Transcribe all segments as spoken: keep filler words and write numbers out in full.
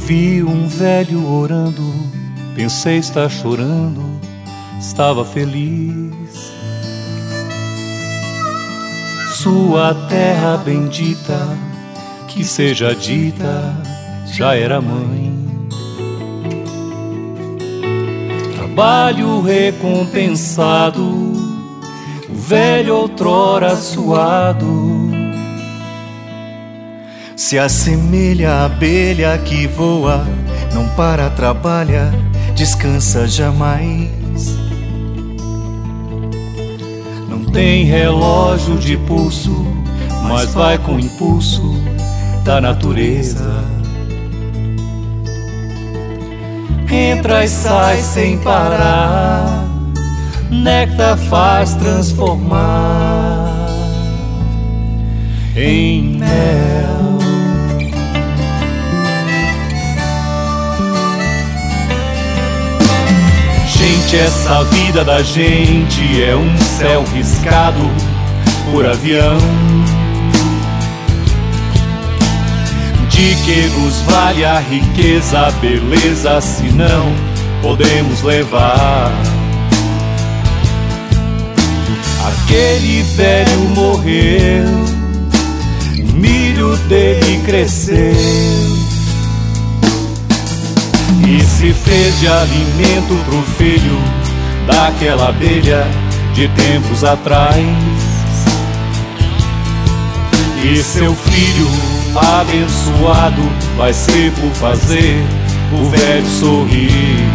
Vi um velho orando, pensei estar chorando, estava feliz. Sua terra bendita, que seja dita, já era mãe. Trabalho recompensado, o velho outrora suado se assemelha à abelha que voa, não para, trabalha, descansa jamais. Não tem relógio de pulso, mas vai com o impulso da natureza. Entra e sai sem parar, néctar faz transformar em mel. Gente, essa vida da gente é um céu riscado por avião. De que nos vale a riqueza, a beleza, se não podemos levar? Aquele velho morreu, o milho dele cresceu e se fez de alimento pro filho daquela abelha de tempos atrás. E seu filho abençoado vai ser por fazer o velho sorrir.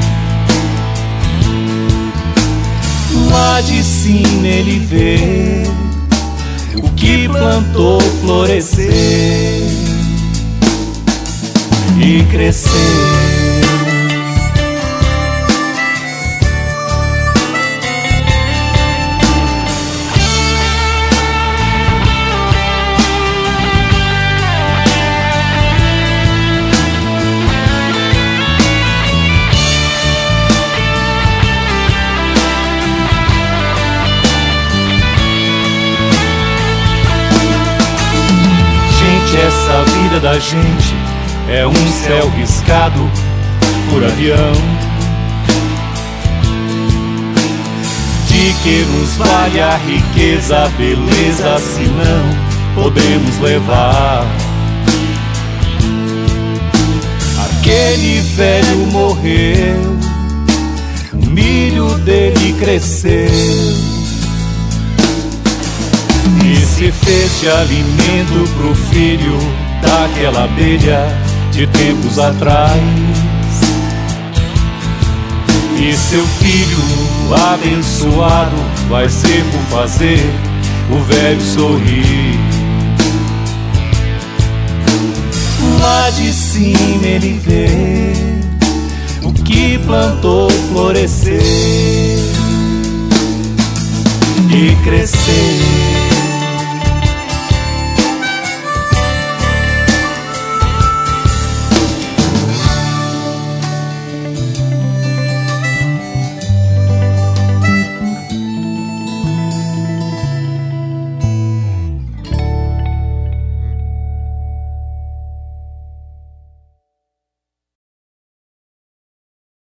Lá de cima ele vê o que plantou florescer e crescer. Essa vida da gente é um céu riscado por avião. De que nos vale a riqueza, a beleza, se não podemos levar? Aquele velho morreu, o milho dele cresceu e se fez de alimento pro filho daquela abelha de tempos atrás. E seu filho abençoado vai ser por fazer o velho sorrir. Lá de cima ele vê o que plantou florescer e crescer.